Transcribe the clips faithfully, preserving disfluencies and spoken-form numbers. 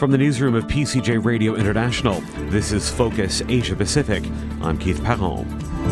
From the newsroom of P C J Radio International, this is Focus Asia Pacific. I'm Keith Perron.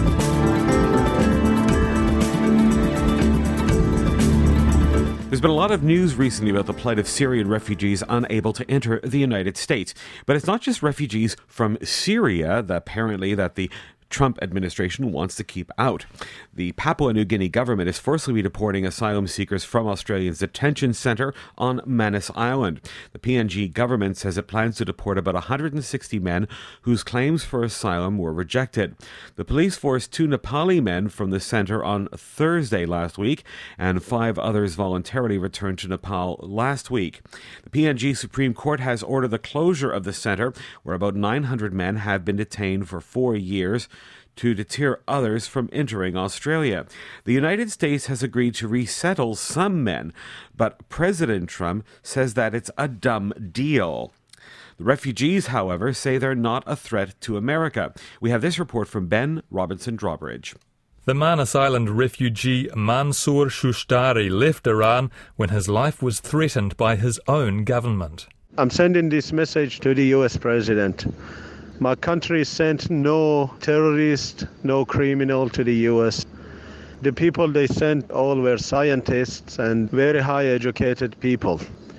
There's been a lot of news recently about the plight of Syrian refugees unable to enter the United States. But it's not just refugees from Syria, that apparently that the Trump administration wants to keep out. The Papua New Guinea government is forcibly deporting asylum seekers from Australia's detention centre on Manus Island. The P N G government says it plans to deport about one hundred sixty men whose claims for asylum were rejected. The police forced two Nepali men from the centre on Thursday last week, and five others voluntarily returned to Nepal last week. The P N G Supreme Court has ordered the closure of the centre, where about nine hundred men have been detained for four years, to deter others from entering Australia. The United States has agreed to resettle some men, but President Trump says that it's a dumb deal. The refugees, however, say they're not a threat to America. We have this report from Ben Robinson-Drawbridge. The Manus Island refugee Mansour Shushtari left Iran when his life was threatened by his own government. I'm sending this message to the U S President. My country sent no terrorist, no criminal to the U S. The people they sent all were scientists and very high educated people.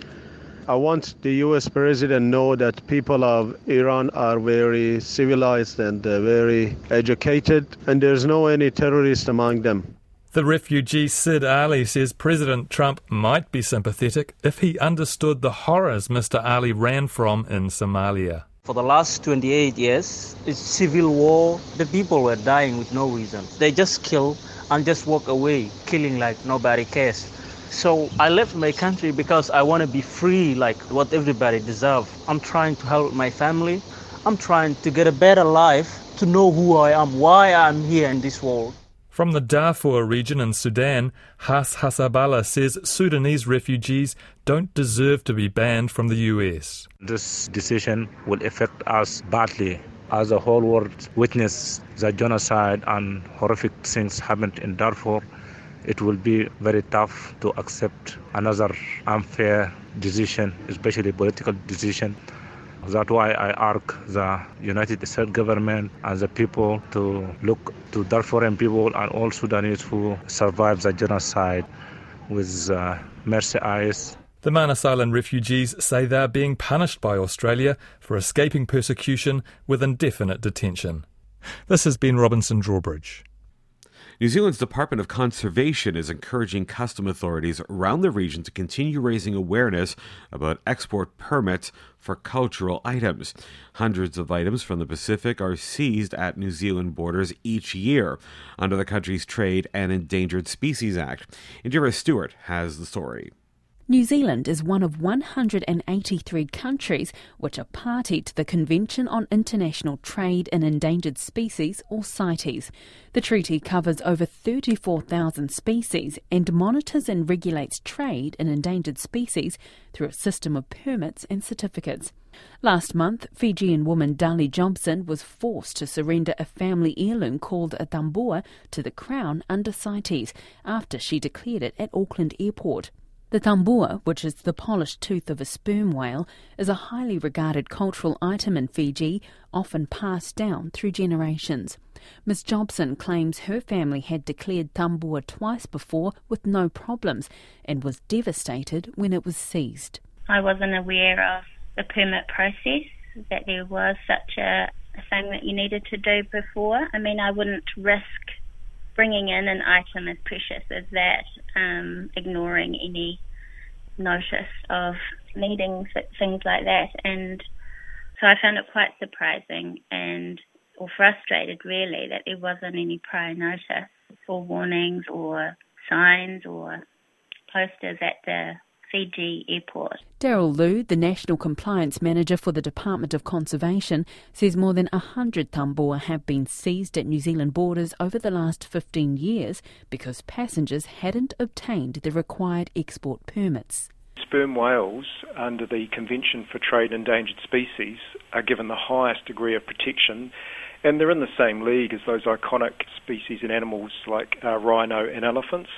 I want the U S President to know that people of Iran are very civilized and uh, very educated, and there's no any terrorist among them. The refugee Sid Ali says President Trump might be sympathetic if he understood the horrors Mister Ali ran from in Somalia. For the last twenty-eight years, it's civil war. The people were dying with no reason. They just kill and just walk away, killing like nobody cares. So I left my country because I want to be free like what everybody deserves. I'm trying to help my family. I'm trying to get a better life, to know who I am, why I'm here in this world. From the Darfur region in Sudan, Has Hasabala says Sudanese refugees don't deserve to be banned from the U S. This decision will affect us badly. As the whole world witness the genocide and horrific things happened in Darfur, it will be very tough to accept another unfair decision, especially political decision. That's why I urge the United States government and the people to look to Darfurian people and all Sudanese who survived the genocide with uh, mercy eyes. The Manus Island refugees say they are being punished by Australia for escaping persecution with indefinite detention. This has been Robinson Drawbridge. New Zealand's Department of Conservation is encouraging custom authorities around the region to continue raising awareness about export permits for cultural items. Hundreds of items from the Pacific are seized at New Zealand borders each year under the country's Trade and Endangered Species Act. Indira Stewart has the story. New Zealand is one of one hundred eighty-three countries which are party to the Convention on International Trade in Endangered Species, or CITES. The treaty covers over thirty-four thousand species and monitors and regulates trade in endangered species through a system of permits and certificates. Last month, Fijian woman Dali Jobson was forced to surrender a family heirloom called a tambua to the Crown under CITES after she declared it at Auckland Airport. The tambua, which is the polished tooth of a sperm whale, is a highly regarded cultural item in Fiji, often passed down through generations. Miss Jobson claims her family had declared tambua twice before with no problems and was devastated when it was seized. I wasn't aware of the permit process, that there was such a, a thing that you needed to do before. I mean, I wouldn't risk bringing in an item as precious as that, um, ignoring any notice of needing things like that. And so I found it quite surprising and or frustrated, really, that there wasn't any prior notice or warnings or signs or posters at the Fiji airport. Daryl Liu, the National Compliance Manager for the Department of Conservation, says more than one hundred tambua have been seized at New Zealand borders over the last fifteen years because passengers hadn't obtained the required export permits. Sperm whales, under the Convention for Trade in Endangered Species, are given the highest degree of protection, and they're in the same league as those iconic species and animals like uh, rhino and elephants.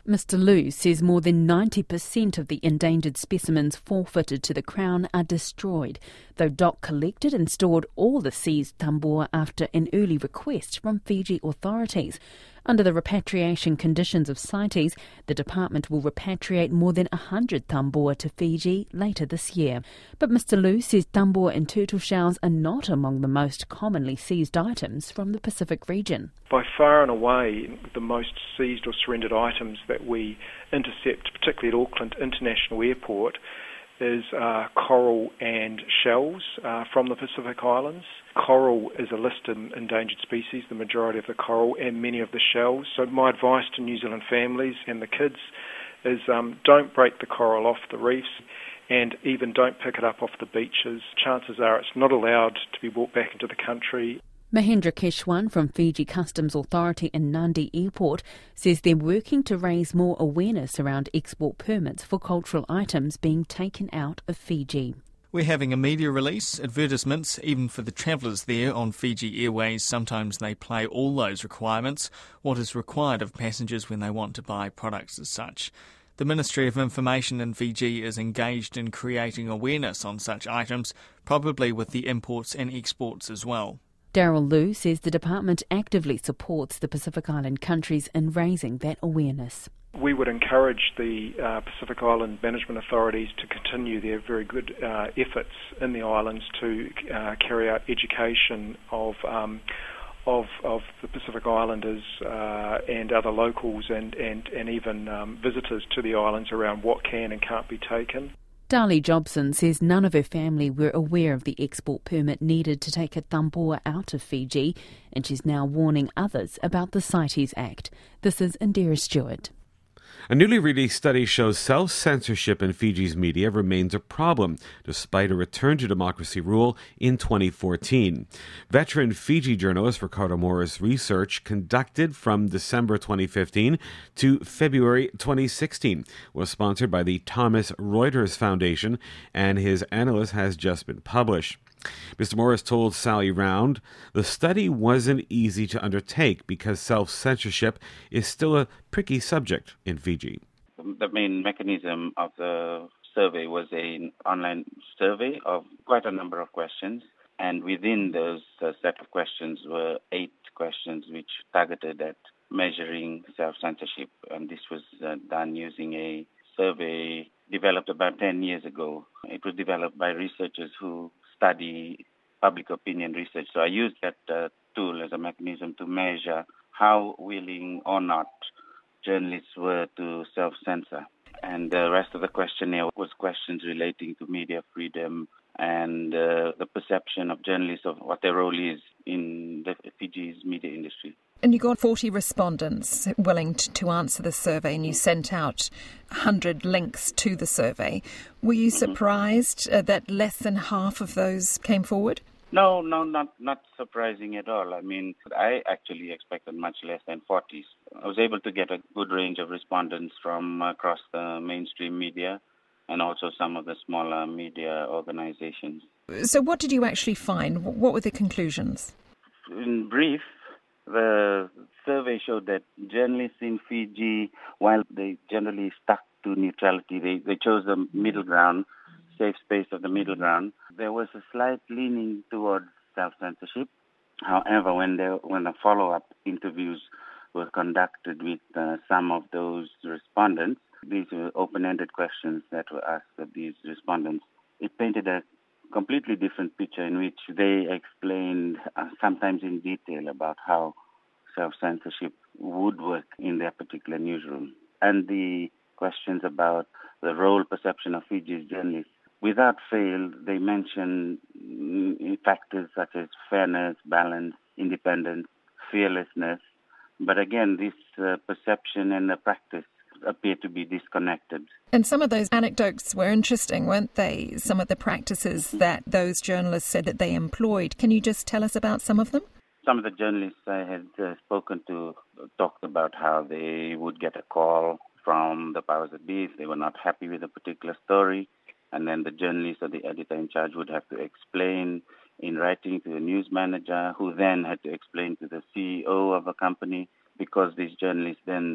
Mister Liu says more than ninety percent of the endangered specimens forfeited to the Crown are destroyed, though D O C collected and stored all the seized tambua after an early request from Fiji authorities. Under the repatriation conditions of CITES, the department will repatriate more than one hundred tambua to Fiji later this year. But Mister Liu says tambua and turtle shells are not among the most commonly seized items from the Pacific region. By far and away, the most seized or surrendered items that we intercept, particularly at Auckland International Airport, is uh, coral and shells uh, from the Pacific Islands. Coral is a listed endangered species, the majority of the coral and many of the shells. So my advice to New Zealand families and the kids is um, don't break the coral off the reefs and even don't pick it up off the beaches. Chances are it's not allowed to be brought back into the country. Mahendra Keshwan from Fiji Customs Authority in Nadi Airport says they're working to raise more awareness around export permits for cultural items being taken out of Fiji. We're having a media release, advertisements, even for the travellers there on Fiji Airways. Sometimes they play all those requirements, what is required of passengers when they want to buy products as such. The Ministry of Information in Fiji is engaged in creating awareness on such items, probably with the imports and exports as well. Daryl Liu says the department actively supports the Pacific Island countries in raising that awareness. We would encourage the uh, Pacific Island management authorities to continue their very good uh, efforts in the islands to uh, carry out education of um, of of the Pacific Islanders uh, and other locals and, and, and even um, visitors to the islands around what can and can't be taken. Darlie Jobson says none of her family were aware of the export permit needed to take a tambua out of Fiji, and she's now warning others about the CITES Act. This is Indira Stewart. A newly released study shows self-censorship in Fiji's media remains a problem, despite a return to democracy rule in twenty fourteen. Veteran Fiji journalist Ricardo Morris' research, conducted from December twenty fifteen to February twenty sixteen, was sponsored by the Thomas Reuters Foundation, and his analysis has just been published. Mister Morris told Sally Round the study wasn't easy to undertake because self-censorship is still a pricky subject in Fiji. The main mechanism of the survey was an online survey of quite a number of questions, and within those uh, set of questions were eight questions which targeted at measuring self-censorship, and this was uh, done using a survey developed about ten years ago. It was developed by researchers who study public opinion research. So I used that uh, tool as a mechanism to measure how willing or not journalists were to self-censor. And the rest of the questionnaire was questions relating to media freedom and uh, the perception of journalists of what their role is in the Fiji's media industry. And you got forty respondents willing to, to answer the survey, and you sent out one hundred links to the survey. Were you surprised uh, that less than half of those came forward? No, no, not not surprising at all. I mean, I actually expected much less than forty. I was able to get a good range of respondents from across the mainstream media and also some of the smaller media organizations. So what did you actually find? What were the conclusions? In brief, the survey showed that journalists in Fiji, while they generally stuck to neutrality, they, they chose the middle ground, safe space of the middle ground. There was a slight leaning towards self-censorship. However, when there, when the follow-up interviews were conducted with uh, some of those respondents, these were open-ended questions that were asked of these respondents. It painted a completely different picture in which they explained, uh, sometimes in detail, about how self-censorship would work in their particular newsroom. And the questions about the role perception of Fiji's journalists, without fail, they mention mm, factors such as fairness, balance, independence, fearlessness. But again, this uh, perception and the practice appear to be disconnected. And some of those anecdotes were interesting, weren't they? Some of the practices that those journalists said that they employed. Can you just tell us about some of them? Some of the journalists I had uh, spoken to talked about how they would get a call from the powers that be if they were not happy with a particular story, and then the journalist or the editor in charge would have to explain in writing to the news manager, who then had to explain to the C E O of a company, because these journalists then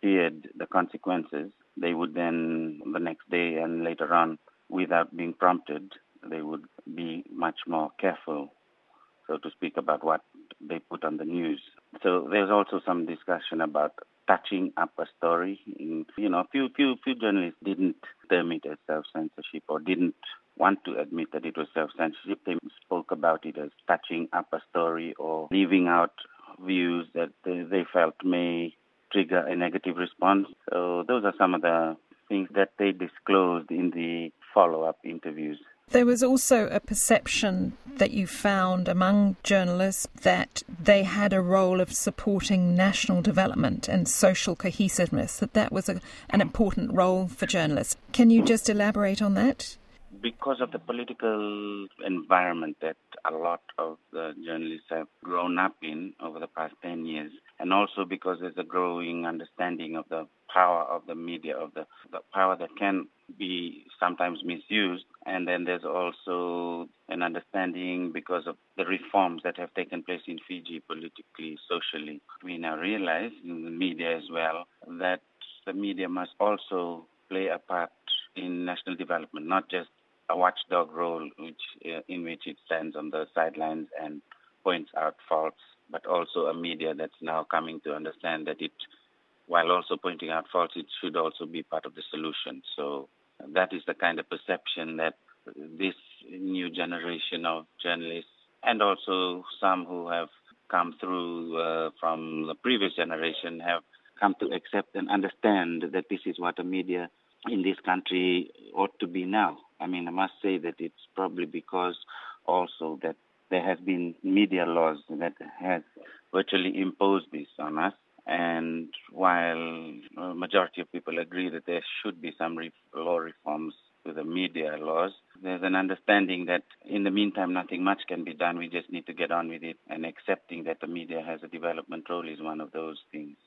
feared the consequences, they would then, the next day and later on, without being prompted, they would be much more careful, so to speak, about what they put on the news. So there's also some discussion about touching up a story. In, you know, few few few journalists didn't term it as self-censorship or didn't want to admit that it was self-censorship. They spoke about it as touching up a story or leaving out views that they, they felt may trigger a negative response. So those are some of the things that they disclosed in the follow-up interviews. There was also a perception that you found among journalists that they had a role of supporting national development and social cohesiveness, that that was a, an important role for journalists. Can you just elaborate on that? Because of the political environment that a lot of the journalists have grown up in over the past ten years, and also because there's a growing understanding of the power of the media, of the, the power that can be sometimes misused, and then there's also an understanding because of the reforms that have taken place in Fiji politically, socially. We now realize in the media as well that the media must also play a part in national development, not just a watchdog role which uh, in which it stands on the sidelines and points out faults, but also a media that's now coming to understand that it, while also pointing out faults, it should also be part of the solution. So that is the kind of perception that this new generation of journalists, and also some who have come through uh, from the previous generation, have come to accept and understand that this is what a media in this country ought to be now. I mean, I must say that it's probably because also that there has been media laws that has virtually imposed this on us. And while a majority of people agree that there should be some re- law reforms to the media laws, there's an understanding that in the meantime nothing much can be done. We just need to get on with it, and accepting that the media has a development role is one of those things.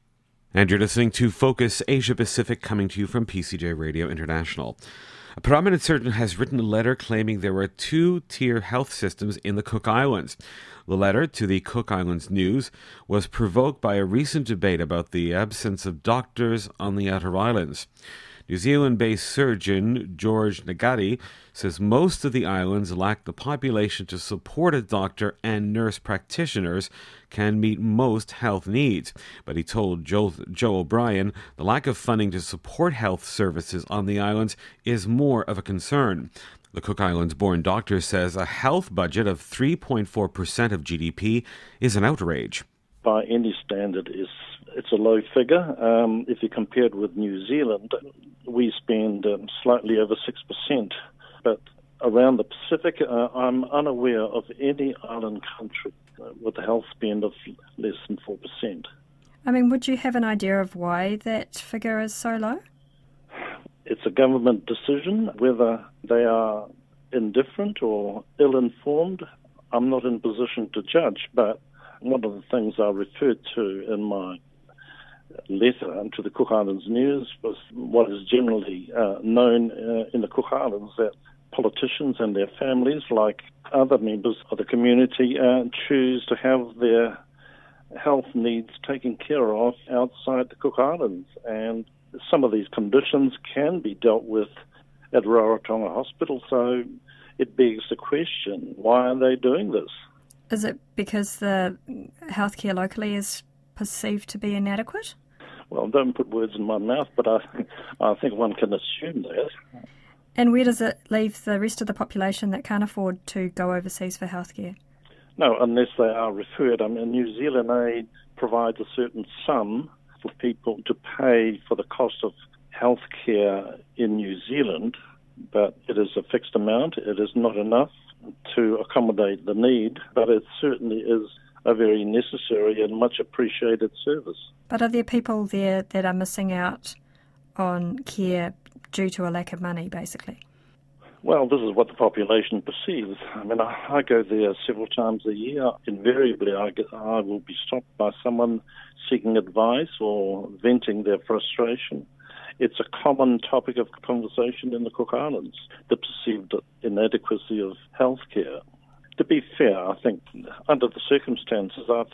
And you're listening to Focus Asia Pacific, coming to you from P C J Radio International. A prominent surgeon has written a letter claiming there were two-tier health systems in the Cook Islands. The letter to the Cook Islands News was provoked by a recent debate about the absence of doctors on the outer islands. New Zealand-based surgeon George Nagati says most of the islands lack the population to support a doctor, and nurse practitioners can meet most health needs. But he told Joe, Joe O'Brien the lack of funding to support health services on the islands is more of a concern. The Cook Islands-born doctor says a health budget of three point four percent of G D P is an outrage. By any standard, is it's a low figure. Um, if you compare it with New Zealand, we spend um, slightly over six percent. But around the Pacific, uh, I'm unaware of any island country uh, with a health spend of less than four percent. I mean, would you have an idea of why that figure is so low? It's a government decision. Whether they are indifferent or ill-informed, I'm not in a position to judge, but one of the things I referred to in my letter to the Cook Islands News was what is generally uh, known uh, in the Cook Islands, that politicians and their families, like other members of the community, uh, choose to have their health needs taken care of outside the Cook Islands. And some of these conditions can be dealt with at Rarotonga Hospital, so it begs the question, why are they doing this? Is it because the healthcare locally is perceived to be inadequate? Well, don't put words in my mouth, but I, I think one can assume that. And where does it leave the rest of the population that can't afford to go overseas for healthcare? No, unless they are referred. I mean, New Zealand Aid provides a certain sum for people to pay for the cost of healthcare in New Zealand, but it is a fixed amount. It is not enough to accommodate the need, but it certainly is a very necessary and much appreciated service. But are there people there that are missing out on care due to a lack of money, basically? Well, this is what the population perceives. I mean, I, I go there several times a year. Invariably, I, get, I will be stopped by someone seeking advice or venting their frustration. It's a common topic of conversation in the Cook Islands, the perceived inadequacy of healthcare. To be fair, I think under the circumstances, I think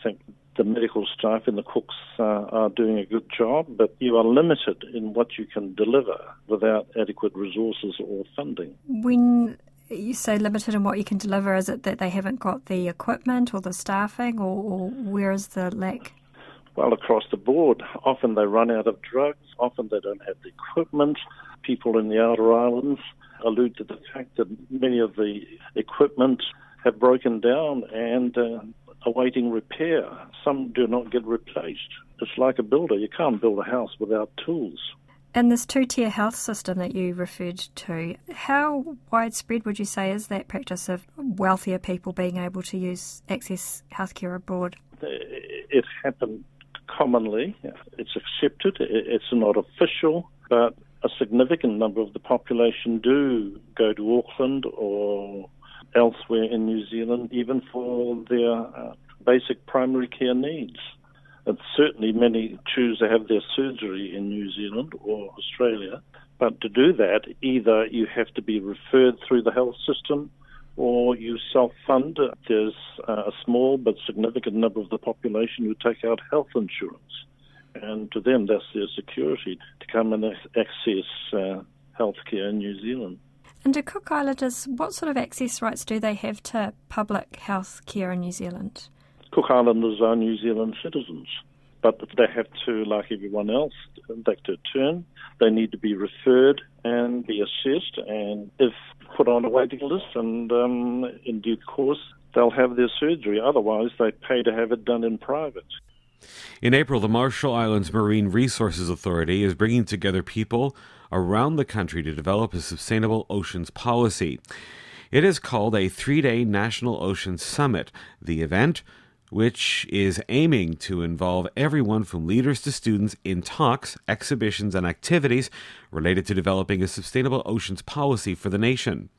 the medical staff and the cooks uh, are doing a good job, but you are limited in what you can deliver without adequate resources or funding. When you say limited in what you can deliver, is it that they haven't got the equipment or the staffing, or, or where is the lack? Well, across the board. Often they run out of drugs, often they don't have the equipment. People in the outer islands allude to the fact that many of the equipment have broken down and uh, awaiting repair. Some do not get replaced. It's like a builder. You can't build a house without tools. And this two-tier health system that you referred to, how widespread would you say is that practice of wealthier people being able to use access healthcare abroad? It happened commonly. It's accepted. It's not official, but a significant number of the population do go to Auckland or elsewhere in New Zealand, even for their uh, basic primary care needs. And certainly many choose to have their surgery in New Zealand or Australia, but to do that, either you have to be referred through the health system or you self-fund. There's a small but significant number of the population who take out health insurance, and to them that's their security to come and access uh, healthcare in New Zealand. And to Cook Islanders, what sort of access rights do they have to public health care in New Zealand? Cook Islanders are New Zealand citizens, but they have to, like everyone else, take their turn. They need to be referred and be assessed, and if put on a waiting list, and um, in due course, they'll have their surgery. Otherwise, they pay to have it done in private. In April, the Marshall Islands Marine Resources Authority is bringing together people around the country to develop a sustainable oceans policy. It is called a three-day National Oceans Summit. The event, which is aiming to involve everyone from leaders to students in talks, exhibitions, and activities related to developing a sustainable oceans policy for the nation.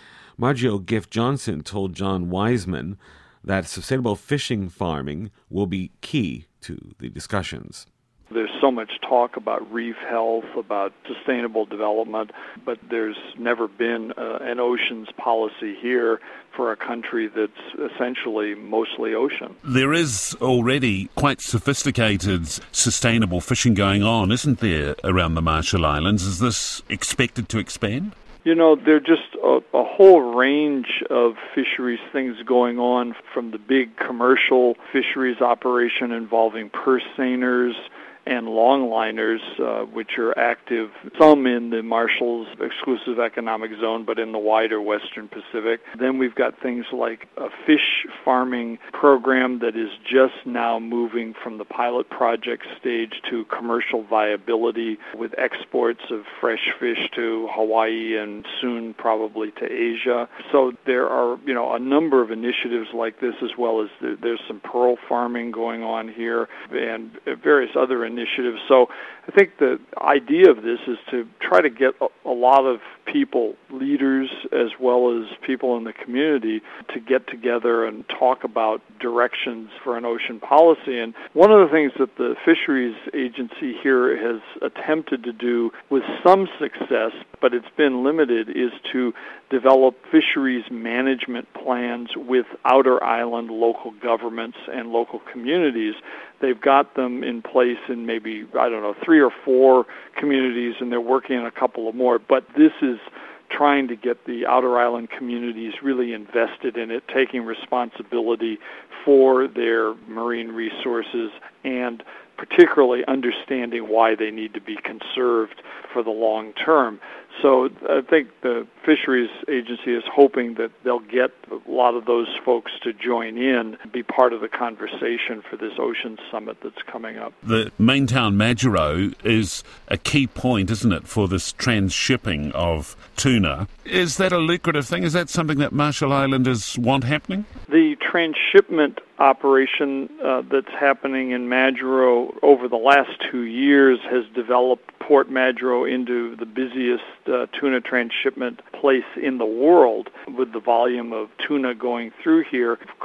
Margio Gift Johnson told John Wiseman that sustainable fishing farming will be key to the discussions. There's so much talk about reef health, about sustainable development, but there's never been uh, an oceans policy here for a country that's essentially mostly ocean. There is already quite sophisticated sustainable fishing going on, isn't there, around the Marshall Islands? Is this expected to expand? You know, there are just a, a whole range of fisheries things going on, from the big commercial fisheries operation involving purse seiners and longliners, uh, which are active, some in the Marshall's exclusive economic zone, but in the wider Western Pacific. Then we've got things like a fish farming program that is just now moving from the pilot project stage to commercial viability, with exports of fresh fish to Hawaii and soon probably to Asia. So there are, you know, a number of initiatives like this, as well as there's some pearl farming going on here and various other initiatives. Initiative. So I think the idea of this is to try to get a, a lot of people, leaders as well as people in the community, to get together and talk about directions for an ocean policy. And one of the things that the Fisheries Agency here has attempted to do with some success, but it's been limited, is to develop fisheries management plans with outer island local governments and local communities. They've got them in place in maybe, I don't know, three or four communities, and they're working on a couple of more. But this is trying to get the outer island communities really invested in it, taking responsibility for their marine resources and particularly understanding why they need to be conserved for the long term. So I think the Fisheries Agency is hoping that they'll get a lot of those folks to join in and be part of the conversation for this Ocean Summit that's coming up. The main town, Majuro, is a key point, isn't it, for this transshipping of tuna. Is that a lucrative thing? Is that something that Marshall Islanders want happening? The transshipment operation uh, that's happening in Majuro over the last two years has developed Port Majuro into the busiest uh, tuna transshipment place in the world, with the volume of tuna going through here. Of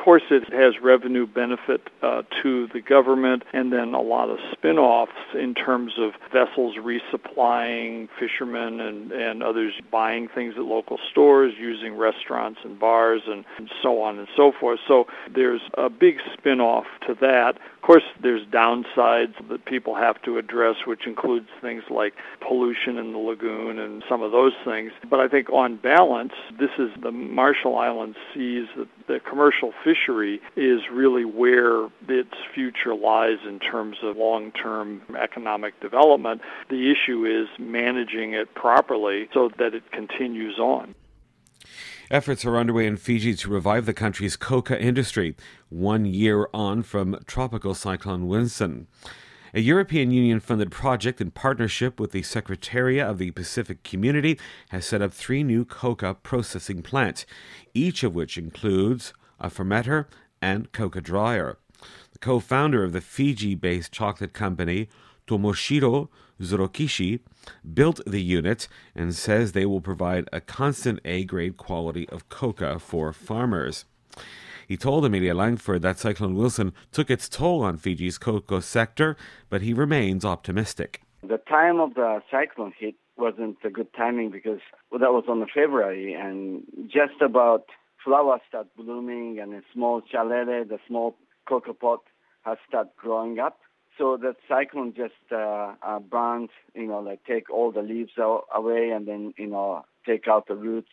course, it has revenue benefit uh, to the government, and then a lot of spin-offs in terms of vessels resupplying, fishermen and, and others buying things at local stores, using restaurants and bars, and, and so on and so forth. So there's a big spin-off to that. Of course, there's downsides that people have to address, which includes things like pollution in the lagoon and some of those things. But I think on balance, this is the Marshall Islands sees that the commercial fishery is really where its future lies in terms of long-term economic development. The issue is managing it properly so that it continues on. Efforts are underway in Fiji to revive the country's coca industry, one year on from Tropical Cyclone Winston. A European Union-funded project in partnership with the Secretariat of the Pacific Community has set up three new coca processing plants, each of which includes a fermenter and coca dryer. The co-founder of the Fiji-based chocolate company, Tomoshiro Zurokishi, built the unit and says they will provide a constant A-grade quality of coca for farmers. He told Amelia Langford that Cyclone Wilson took its toll on Fiji's cocoa sector, but he remains optimistic. The time of the cyclone hit wasn't a good timing because well, that was on February, and just about flowers start blooming, and a small chalele, the small cocoa pot, has started growing up. So that cyclone just uh, uh, burns, you know, like take all the leaves out, away, and then, you know, take out the roots.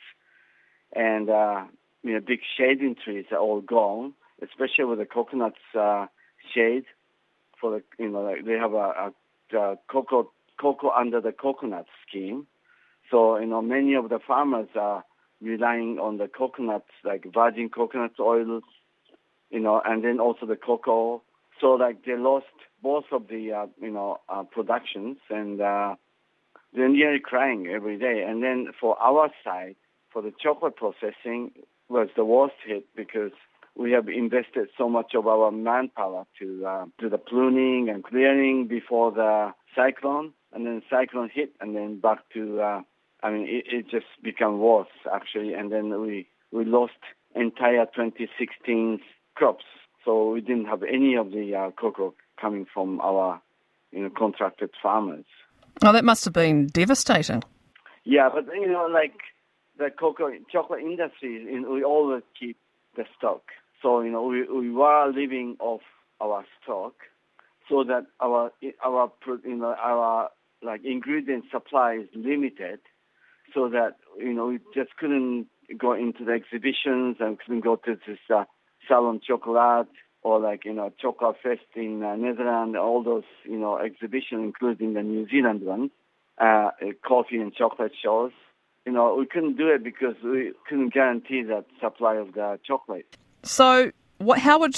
And, uh, you know, big shading trees are all gone, especially with the coconuts uh, shade. For the, you know, like they have a, a, a cocoa cocoa under the coconut scheme. So, you know, many of the farmers are relying on the coconuts, like virgin coconut oils, you know, and then also the cocoa. So, like, they lost both of the, uh, you know, uh, productions, and uh, they're nearly crying every day. And then for our side, for the chocolate processing, was the worst hit because we have invested so much of our manpower to uh, do the pruning and clearing before the cyclone, and then the cyclone hit, and then back to, uh, I mean, it, it just became worse, actually. And then we, we lost entire twenty sixteen crops. So we didn't have any of the uh, cocoa coming from our, you know, contracted farmers. Oh, that must have been devastating. Yeah, but, you know, like the cocoa chocolate industry, you know, we always keep the stock. So, you know, we, we were living off our stock so that our, our you know, our, like, ingredient supply is limited so that, you know, we just couldn't go into the exhibitions and couldn't go to this uh, Salon Chocolate or like, you know, Chocolate Fest in uh, Netherlands, all those, you know, exhibitions, including the New Zealand ones, uh, coffee and chocolate shows. You know, we couldn't do it because we couldn't guarantee that supply of the chocolate. So what, how would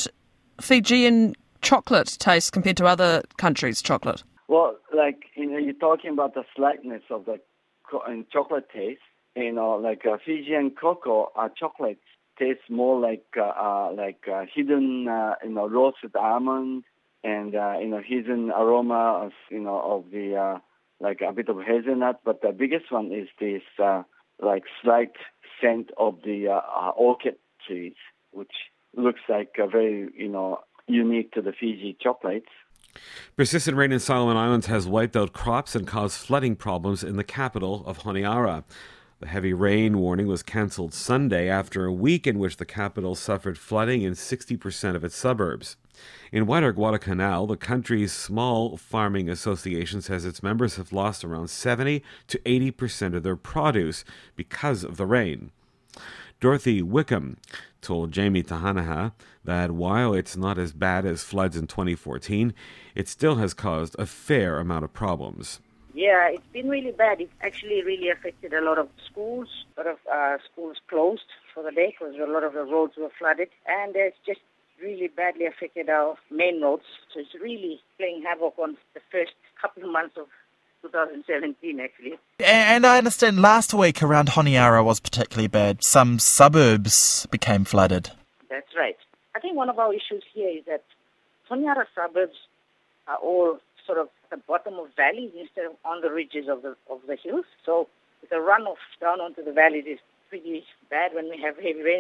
Fijian chocolate taste compared to other countries' chocolate? Well, like, you know, you're talking about the slightness of the co- chocolate taste. You know, like uh, Fijian cocoa uh, chocolate tastes more like uh, uh, like uh, hidden, uh, you know, roasted almond and uh, you know, hidden aroma of, you know, of the uh, like a bit of hazelnut. But the biggest one is this uh, like slight scent of the uh, uh, orchid trees, which looks like a very, you know, unique to the Fiji chocolates. Persistent rain in Solomon Islands has wiped out crops and caused flooding problems in the capital of Honiara. The heavy rain warning was cancelled Sunday after a week in which the capital suffered flooding in sixty percent of its suburbs. In Wider Guadalcanal, the country's small farming association says its members have lost around seventy to eighty percent of their produce because of the rain. Dorothy Wickham told Jamie Tahanaha that while it's not as bad as floods in twenty fourteen, it still has caused a fair amount of problems. Yeah, it's been really bad. It's actually really affected a lot of schools. A lot of uh, schools closed for the day because a lot of the roads were flooded. And it's just really badly affected our main roads. So it's really playing havoc on the first couple of months of two thousand seventeen, actually. And I understand last week around Honiara was particularly bad. Some suburbs became flooded. That's right. I think one of our issues here is that Honiara suburbs are all sort of at the bottom of valleys instead of on the ridges of the of the hills. So the runoff down onto the valleys is pretty bad when we have heavy rains. And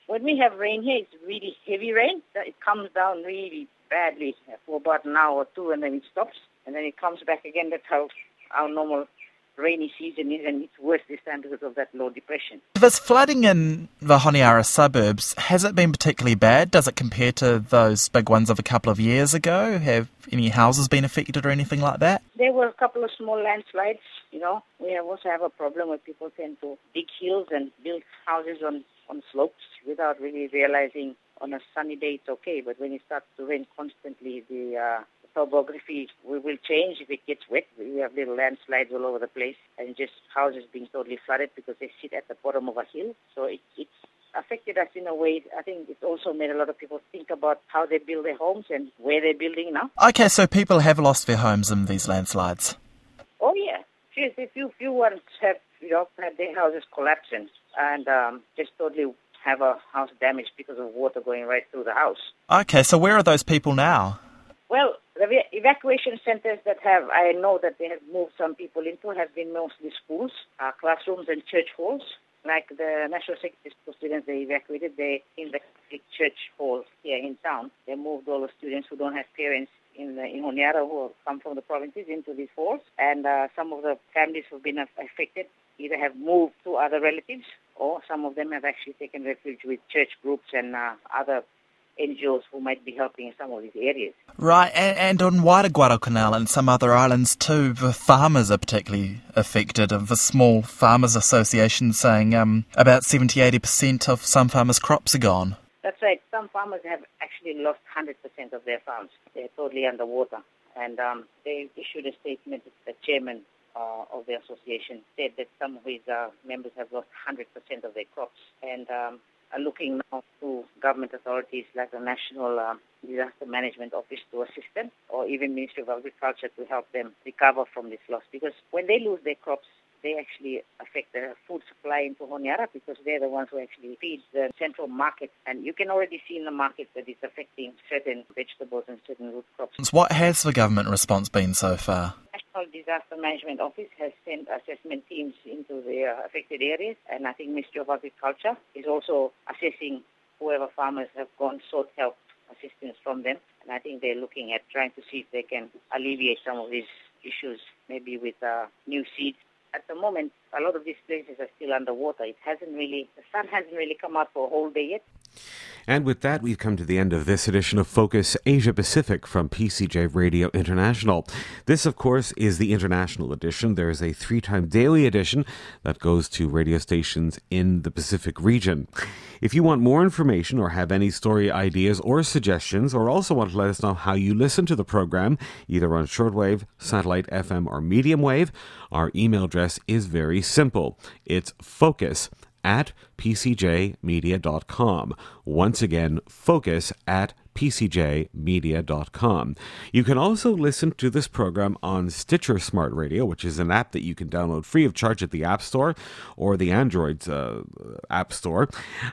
When we have rain here, it's really heavy rain. It comes down really badly for about an hour or two, and then it stops, and then it comes back again. That's how our normal rainy season is, and it's worse this time because of that low depression. This flooding in the Honiara suburbs, has it been particularly bad? Does it compare to those big ones of a couple of years ago? Have any houses been affected or anything like that? There were a couple of small landslides, you know. We have also have a problem where people tend to dig hills and build houses on, on slopes without really realizing on a sunny day it's okay, but when it starts to rain constantly, the uh, topography will, will change if it gets wet. We have little landslides all over the place and just houses being totally flooded because they sit at the bottom of a hill. So it, it's affected us in a way. I think it's also made a lot of people think about how they build their homes and where they're building now. Okay, so people have lost their homes in these landslides? Oh, yeah. Yes, a few, few ones have, you know, had their houses collapsing and um, just totally have a house damaged because of water going right through the house. Okay, so where are those people now? Well, the evacuation centers that have, I know that they have moved some people into, have been mostly schools, uh, classrooms and church halls. Like the National Security School students they evacuated, they in the church hall here in town. They moved all the students who don't have parents in the, in Honiara who come from the provinces into these halls. And uh, some of the families who have been affected either have moved to other relatives or some of them have actually taken refuge with church groups and uh, other N G Os who might be helping in some of these areas. Right, and, and on Wairakura Canal and some other islands too, the farmers are particularly affected. Of the small farmers association saying um, about seventy to eighty percent of some farmers' crops are gone. That's right. Some farmers have actually lost one hundred percent of their farms. They're totally underwater. And um, they issued a statement, the chairman uh, of the association said that some of his uh, members have lost one hundred percent of their crops. And um, are looking now to government authorities like the National uh, Disaster Management Office to assist them, or even Ministry of Agriculture to help them recover from this loss. Because when they lose their crops, they actually affect the food supply into Honiara because they're the ones who actually feed the central market. And you can already see in the market that it's affecting certain vegetables and certain root crops. What has the government response been so far? National Disaster Management Office has sent assessment teams into the uh, affected areas, and I think Ministry of Agriculture is also assessing whoever farmers have gone sought help, assistance from them, and I think they're looking at trying to see if they can alleviate some of these issues, maybe with uh, new seeds. At the moment, a lot of these places are still underwater. It hasn't really, the sun hasn't really come out for a whole day yet. And with that, we've come to the end of this edition of Focus Asia Pacific from P C J Radio International. This, of course, is the international edition. There is a three-time daily edition that goes to radio stations in the Pacific region. If you want more information or have any story ideas or suggestions, or also want to let us know how you listen to the program, either on shortwave, satellite, F M, or medium wave, our email address is very simple. It's focus at p c j media dot com. Once again, focus at p c j media dot com. You can also listen to this program on Stitcher Smart Radio, which is an app that you can download free of charge at the App Store or the Android uh, App Store.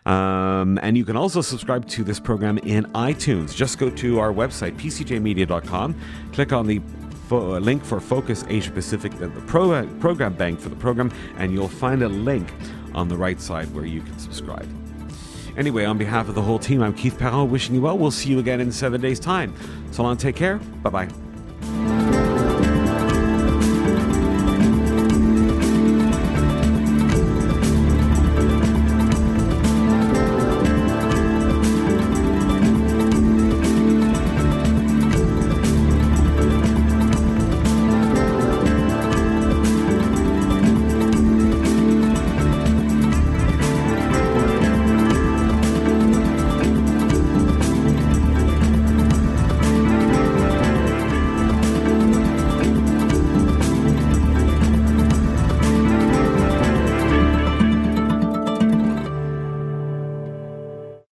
Um, and you can also subscribe to this program in iTunes. Just go to our website, p c j media dot com, click on the fo- link for Focus Asia Pacific, the pro- program bank for the program, and you'll find a link on the right side where you can subscribe. Anyway, on behalf of the whole team, I'm Keith Perron, wishing you well. We'll see you again in seven days' time. So long, take care. Bye-bye.